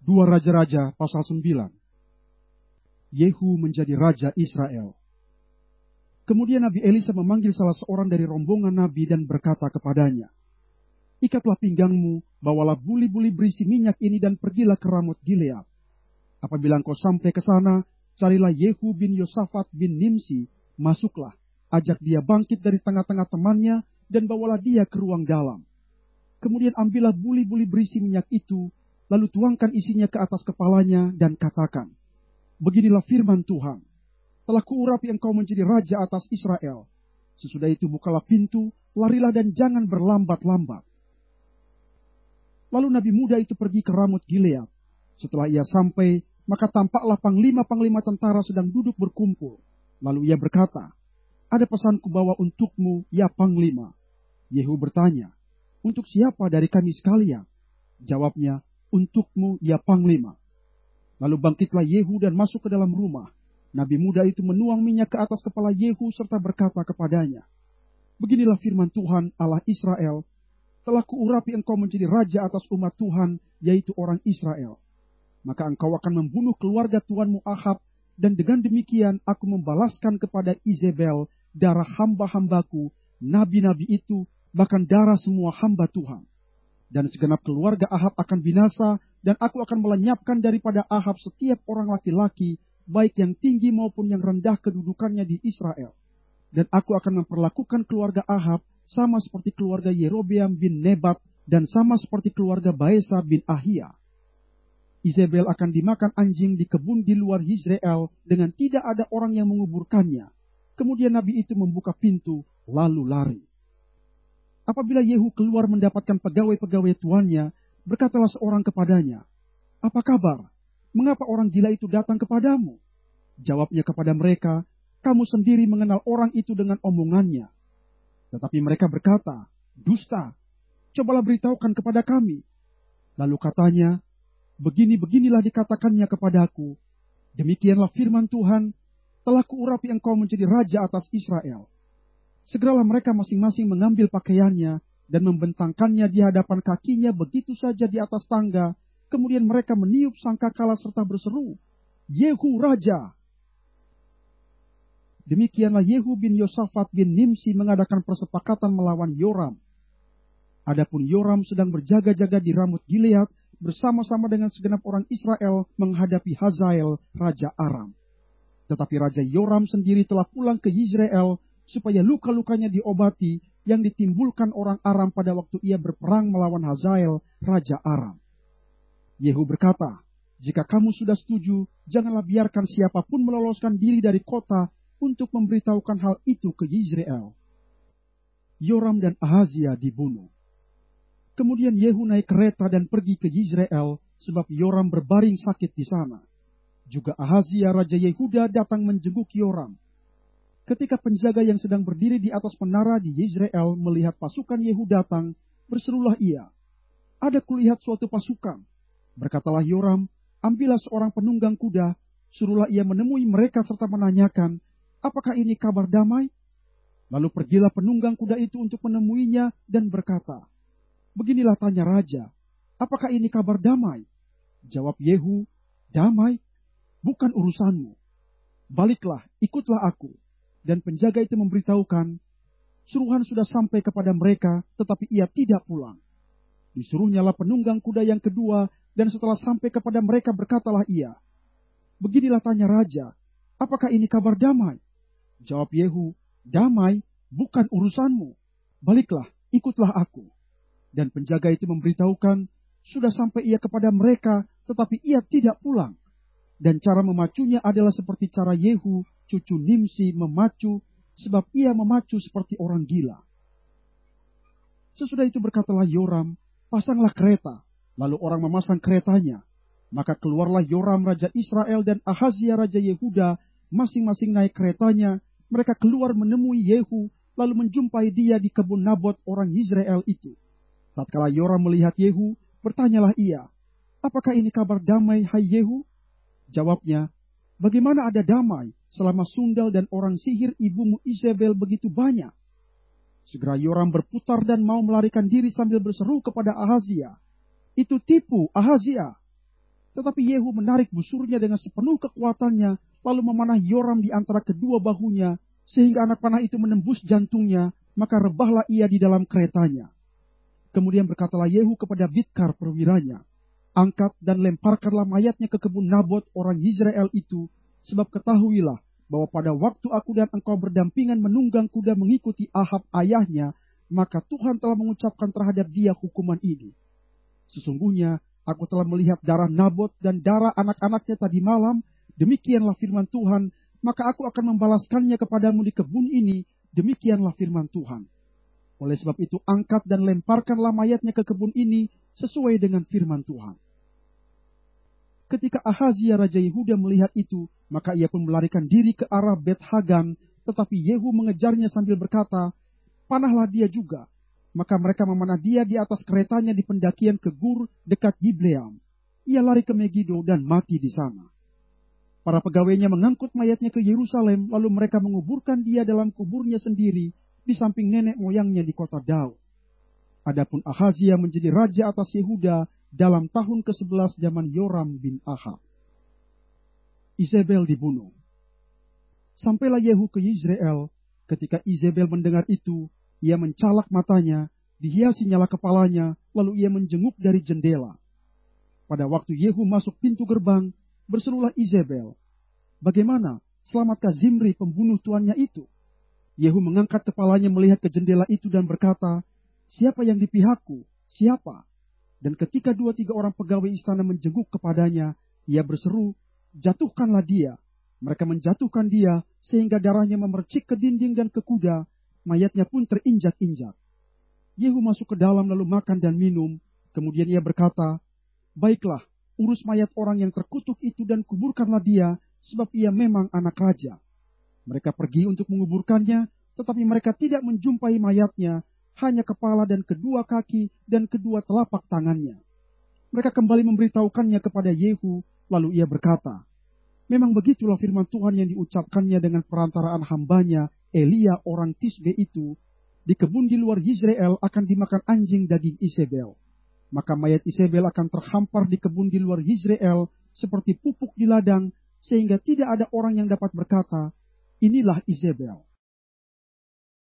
2 Raja-Raja pasal 9. Yehu menjadi raja Israel. Kemudian Nabi Elisa memanggil salah seorang dari rombongan Nabi dan berkata kepadanya, "Ikatlah pinggangmu, bawalah buli-buli berisi minyak ini dan pergilah ke Ramot Gilead. Apabila engkau sampai ke sana, carilah Yehu bin Yosafat bin Nimsi, masuklah, ajak dia bangkit dari tengah-tengah temannya dan bawalah dia ke ruang dalam. Kemudian ambillah buli-buli berisi minyak itu, lalu tuangkan isinya ke atas kepalanya dan katakan, beginilah firman Tuhan, telah kuurapi engkau menjadi raja atas Israel. Sesudah itu bukalah pintu, larilah dan jangan berlambat-lambat." Lalu Nabi muda itu pergi ke Ramot Gilead. Setelah ia sampai, maka tampaklah panglima-panglima tentara sedang duduk berkumpul. Lalu ia berkata, "Ada pesanku bawa untukmu, ya panglima." Yehu bertanya, "Untuk siapa dari kami sekalian?" Jawabnya, "Untukmu, ya panglima." Lalu bangkitlah Yehu dan masuk ke dalam rumah. Nabi muda itu menuang minyak ke atas kepala Yehu serta berkata kepadanya, "Beginilah firman Tuhan Allah Israel, telah kuurapi engkau menjadi raja atas umat Tuhan, yaitu orang Israel. Maka engkau akan membunuh keluarga tuanmu Ahab, dan dengan demikian aku membalaskan kepada Izebel darah hamba-hambaku, nabi-nabi itu, bahkan darah semua hamba Tuhan. Dan segenap keluarga Ahab akan binasa, dan aku akan melenyapkan daripada Ahab setiap orang laki-laki, baik yang tinggi maupun yang rendah kedudukannya di Israel. Dan aku akan memperlakukan keluarga Ahab sama seperti keluarga Yerobeam bin Nebat, dan sama seperti keluarga Baesa bin Ahia. Izebel akan dimakan anjing di kebun di luar Yizreel, dengan tidak ada orang yang menguburkannya." Kemudian Nabi itu membuka pintu, lalu lari. Apabila Yehu keluar mendapatkan pegawai-pegawai tuannya, berkatalah seorang kepadanya, "Apa kabar? Mengapa orang gila itu datang kepadamu?" Jawabnya kepada mereka, "Kamu sendiri mengenal orang itu dengan omongannya." Tetapi mereka berkata, "Dusta, cobalah beritahukan kepada kami." Lalu katanya, "Begini-beginilah dikatakannya kepadaku, demikianlah firman Tuhan, telah kuurapi engkau menjadi raja atas Israel." Segeralah mereka masing-masing mengambil pakaiannya dan membentangkannya di hadapan kakinya begitu saja di atas tangga. Kemudian mereka meniup sangkakala serta berseru, "Yehu raja!" Demikianlah Yehu bin Yosafat bin Nimsi mengadakan persepakatan melawan Yoram. Adapun Yoram sedang berjaga-jaga di Ramot Gilead bersama-sama dengan segenap orang Israel menghadapi Hazael, raja Aram. Tetapi Raja Yoram sendiri telah pulang ke Yizreel supaya luka-lukanya diobati yang ditimbulkan orang Aram pada waktu ia berperang melawan Hazael, raja Aram. Yehu berkata, "Jika kamu sudah setuju, janganlah biarkan siapapun meloloskan diri dari kota untuk memberitahukan hal itu ke Yizreel." Yoram dan Ahazia dibunuh. Kemudian Yehu naik kereta dan pergi ke Yizreel, sebab Yoram berbaring sakit di sana. Juga Ahazia raja Yehuda datang menjenguk Yoram. Ketika penjaga yang sedang berdiri di atas menara di Yizreel melihat pasukan Yehu datang, berserulah ia, "Ada kulihat suatu pasukan." Berkatalah Yoram, "Ambillah seorang penunggang kuda, suruhlah ia menemui mereka serta menanyakan, apakah ini kabar damai?" Lalu pergilah penunggang kuda itu untuk menemuinya dan berkata, "Beginilah tanya raja, apakah ini kabar damai?" Jawab Yehu, "Damai? Bukan urusanmu. Baliklah, ikutlah aku." Dan penjaga itu memberitahukan, suruhan sudah sampai kepada mereka, tetapi ia tidak pulang. Disuruhnyalah penunggang kuda yang kedua, dan setelah sampai kepada mereka berkatalah ia, "Beginilah tanya raja, apakah ini kabar damai?" Jawab Yehu, "Damai? Bukan urusanmu. Baliklah, ikutlah aku." Dan penjaga itu memberitahukan, sudah sampai ia kepada mereka, tetapi ia tidak pulang. Dan cara memacunya adalah seperti cara Yehu, cucu Nimsi, memacu, sebab ia memacu seperti orang gila. Sesudah itu berkatalah Yoram, "Pasanglah kereta." Lalu orang memasang keretanya. Maka keluarlah Yoram raja Israel dan Ahazia raja Yehuda, masing-masing naik keretanya. Mereka keluar menemui Yehu, lalu menjumpai dia di kebun Nabot orang Yizreel itu. Tatkala Yoram melihat Yehu, bertanyalah ia, "Apakah ini kabar damai, hai Yehu?" Jawabnya, "Bagaimana ada damai selama sundal dan orang sihir ibumu Izebel begitu banyak?" Segera Yoram berputar dan mau melarikan diri sambil berseru kepada Ahazia, "Itu tipu, Ahazia!" Tetapi Yehu menarik busurnya dengan sepenuh kekuatannya, lalu memanah Yoram di antara kedua bahunya, sehingga anak panah itu menembus jantungnya, maka rebahlah ia di dalam keretanya. Kemudian berkatalah Yehu kepada Bidkar perwiranya, angkat dan lemparkanlah mayatnya ke kebun Nabot orang Yizrael itu, sebab ketahuilah bahwa pada waktu aku dan engkau berdampingan menunggang kuda mengikuti Ahab ayahnya, maka Tuhan telah mengucapkan terhadap dia hukuman ini. Sesungguhnya aku telah melihat darah Nabot dan darah anak-anaknya tadi malam, demikianlah firman Tuhan, maka aku akan membalaskannya kepadamu di kebun ini, demikianlah firman Tuhan. Oleh sebab itu angkat dan lemparkanlah mayatnya ke kebun ini sesuai dengan firman Tuhan. Ketika Ahazia Raja Yehuda melihat itu, maka ia pun melarikan diri ke arah Bet Hagan, tetapi Yehu mengejarnya sambil berkata, panahlah dia juga. Maka mereka memanah dia di atas keretanya di pendakian ke Gur dekat Gibleam. Ia lari ke Megido dan mati di sana. Para pegawainya mengangkut mayatnya ke Yerusalem, lalu mereka menguburkan dia dalam kuburnya sendiri, di samping nenek moyangnya di kota Daud. Adapun Ahazia menjadi raja atas Yehuda dalam tahun ke-11 zaman Yoram bin Ahab. Izebel dibunuh. Sampailah Yehu ke Yizreel. Ketika Izebel mendengar itu, ia mencalak matanya, dihiasi nyala kepalanya, lalu ia menjenguk dari jendela. Pada waktu Yehu masuk pintu gerbang, berserulah Izebel, bagaimana? Selamatkah Zimri pembunuh tuannya itu? Yehu mengangkat kepalanya melihat ke jendela itu dan berkata, siapa yang di pihakku? Siapa? Dan ketika 2-3 orang pegawai istana menjenguk kepadanya, ia berseru, jatuhkanlah dia. Mereka menjatuhkan dia, sehingga darahnya memercik ke dinding dan ke kuda, mayatnya pun terinjak-injak. Yehu masuk ke dalam lalu makan dan minum, kemudian ia berkata, baiklah, urus mayat orang yang terkutuk itu dan kuburkanlah dia, sebab ia memang anak raja. Mereka pergi untuk menguburkannya, tetapi mereka tidak menjumpai mayatnya, hanya kepala dan kedua kaki dan kedua telapak tangannya. Mereka kembali memberitahukannya kepada Yehu, lalu ia berkata, memang begitulah firman Tuhan yang diucapkannya dengan perantaraan hambanya, Elia orang Tisbe itu, di kebun di luar Yizreel akan dimakan anjing daging Izebel. Maka mayat Izebel akan terhampar di kebun di luar Yizreel seperti pupuk di ladang, sehingga tidak ada orang yang dapat berkata, inilah Izebel.